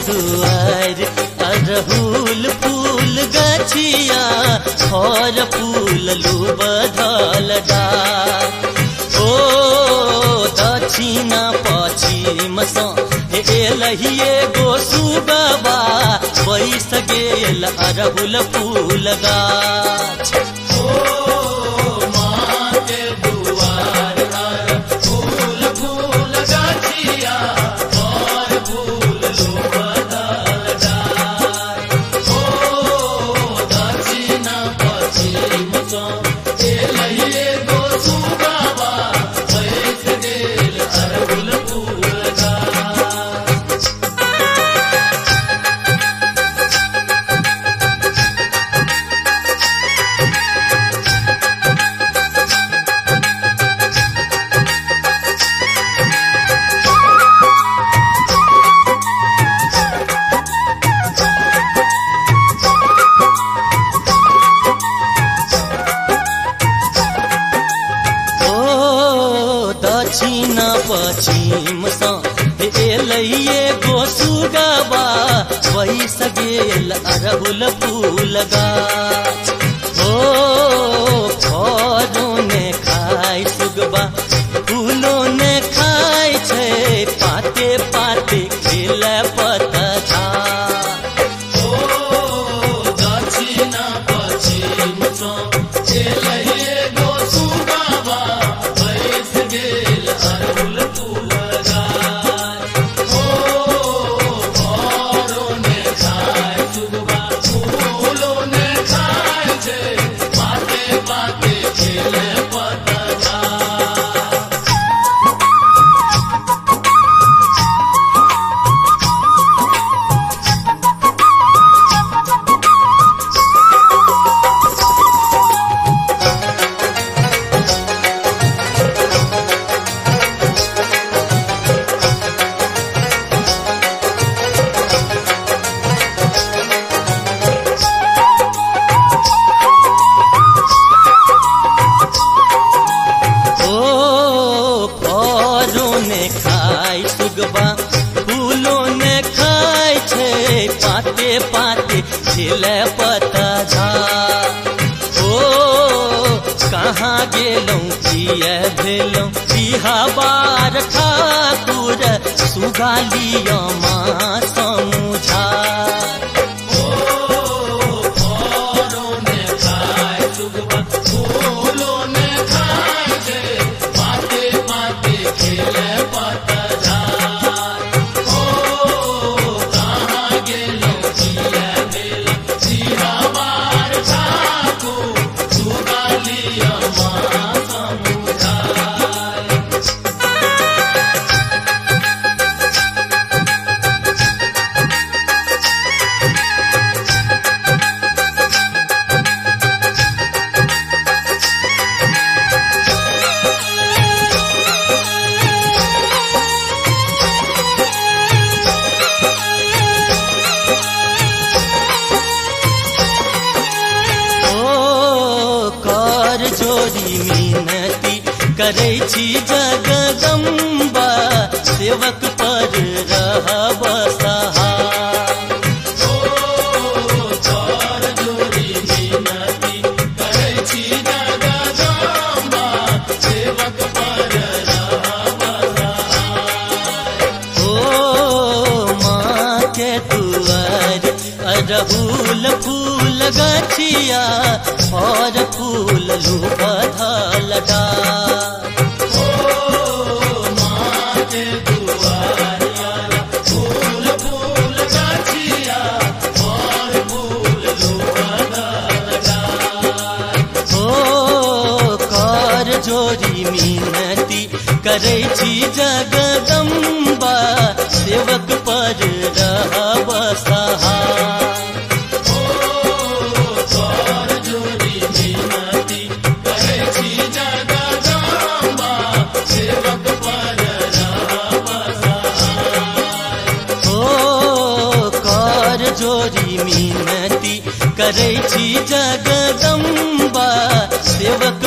दुआर अरहुल फूल गछिया और फूल बढ़ल डार। ओ दक्षिणा पश्चिम सँ एलहिए गो सुगबा बैस गेल अरहुल फूल गाछ। दक्षिण पश्चिम सँ एलहिए गो सुगबा बैस गेल अरहुल फूल गाछ। ओ फलो ने खाय सुगबा फूलो ने खाय छै पाते पाते खेल पतझा। दक्षिण पश्चिम सँ एलहिए गो सुगबा बैस गेल अरहुल फूल गाछ। फलो ने खाय सुगबा फूलो ने खाय छै पाते पाते खेल पतझा। खाय सुगबा फूलो ने खाय छै पाते पाते खेल पतझा। ओ कहाँ गेलौं किए भेलौं बिहाबार ठाकुर सुगा लिअ माँ समुझा। फलो ने खाय सुगबा फूलो ने खाय छै पाते पाते खेल पतझा। कहाँ गेलौं किए भेलौं बिहाबार ठाकुर सुगा लिअ माँ समुझा। जोरी मिनती करै छी जगदम्बा सेवक पर रहब सहाय। जोरी मिनती करै छी जगदम्बा सेवक पर रहब सहाय। माँ के दुआर अरहुल फूल गछिया और फूल बढ़ल डार। माँ के दुआर फूल फूल गछिया और फूल बढ़ल डार। कर जोरी मिनती करै छी जगदम्बा सेवक पर रहब सहाय। जोरी मिनती करै छी जगदम्बा सेवक